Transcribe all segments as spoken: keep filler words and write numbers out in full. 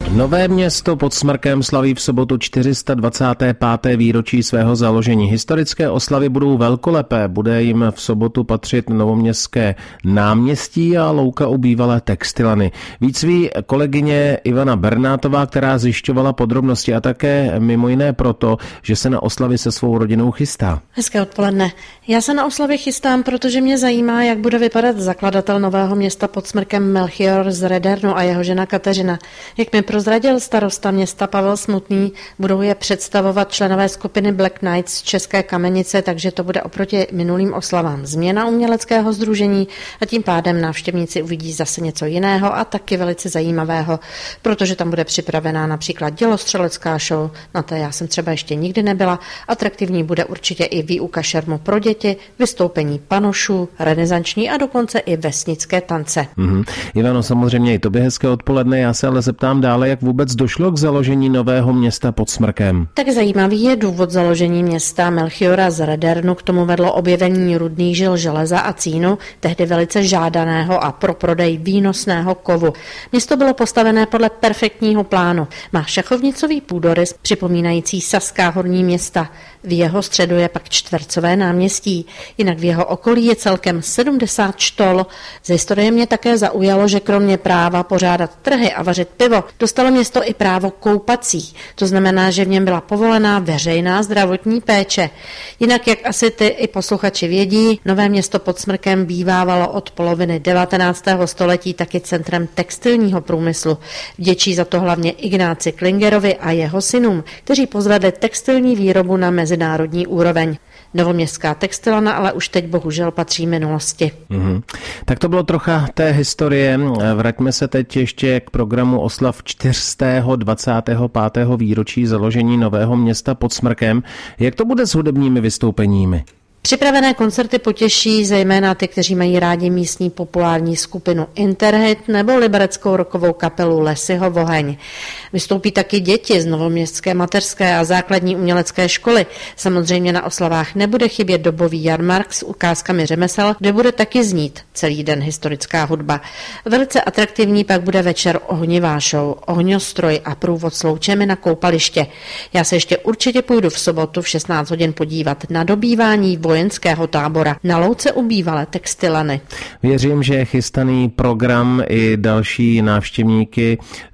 Nové Město pod Smrkem slaví v sobotu čtyři sta dvacáté páté výročí svého založení. Historické oslavy budou velkolepé, bude jim v sobotu patřit Novoměstské náměstí a louka u bývalé textilany. Víc ví kolegyně Ivana Bernátová, která zjišťovala podrobnosti a také mimo jiné proto, že se na oslavy se svou rodinou chystá. Hezké odpoledne. Já se na oslavy chystám, protože mě zajímá, jak bude vypadat zakladatel Nového Města pod Smrkem Melchior z Redernu a jeho žena Kateřina. Jak mi prozradil starosta města Pavel Smutný, budou je představovat členové skupiny Black Knights z České Kamenice, takže to bude oproti minulým oslavám změna uměleckého sdružení a tím pádem návštěvníci uvidí zase něco jiného a taky velice zajímavého, protože tam bude připravená například dělostřelecká show, na té já jsem třeba ještě nikdy nebyla. Atraktivní bude určitě i výuka šermu pro děti, vystoupení panošů, renesanční a dokonce i vesnické tance. Mm-hmm. Ivano, samozřejmě i tobě hezké odpoledne, já se ale zeptám dále, jak vůbec došlo k založení Nového Města pod Smrkem. Tak zajímavý je důvod založení města Melchiora z Redernu, k tomu vedlo objevení rudných žil železa a cínu, tehdy velice žádaného a pro prodej výnosného kovu. Město bylo postavené podle perfektního plánu. Má šachovnicový půdorys připomínající saská horní města. V jeho středu je pak čtvercové náměstí, jinak v jeho okolí je celkem sedmdesát štol. Z historie mě také zaujalo, že kromě práva pořádat trhy a vařit pivo, dostalo město i právo koupací. To znamená, že v něm byla povolená veřejná zdravotní péče. Jinak, jak asi ty i posluchači vědí, Nové Město pod Smrkem bývávalo od poloviny devatenáctého století taky centrem textilního průmyslu. Vděčí za to hlavně Ignáci Klingerovi a jeho synům, kteří pozvedli textilní výrobu na mezinárodní úroveň. Novoměstská textilana ale už teď bohužel patří minulosti. Mm-hmm. Tak to bylo trocha té historie. Vraťme se teď ještě k programu oslav čtyři sta dvacátého pátého výročí založení Nového Města pod Smrkem. Jak to bude s hudebními vystoupeními? Připravené koncerty potěší zejména ty, kteří mají rádi místní populární skupinu Interhit nebo libereckou rockovou kapelu Lesyho Voheň. Vystoupí taky děti z Novoměstské mateřské a základní umělecké školy. Samozřejmě na oslavách nebude chybět dobový jarmark s ukázkami řemesel, kde bude taky znít celý den historická hudba. Velice atraktivní pak bude večer ohnivá show, ohňostroj a průvod s loučemi na koupaliště. Já se ještě určitě půjdu v sobotu v šestnáct hodin podívat na dobývání vojenského tábora na louce u bývalé textilany. Věřím, že chystaný program i další návštěvníky,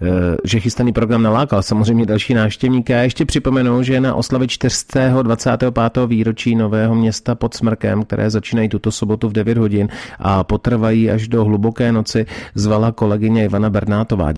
že chystaný program nalákal samozřejmě další návštěvníky. A ještě připomenu, že na oslavy čtyři sta dvacátého pátého výročí Nového Města pod Smrkem, které začínají tuto sobotu v devět hodin a potrvají až do hluboké noci, zvala kolegyně Ivana Bernátová.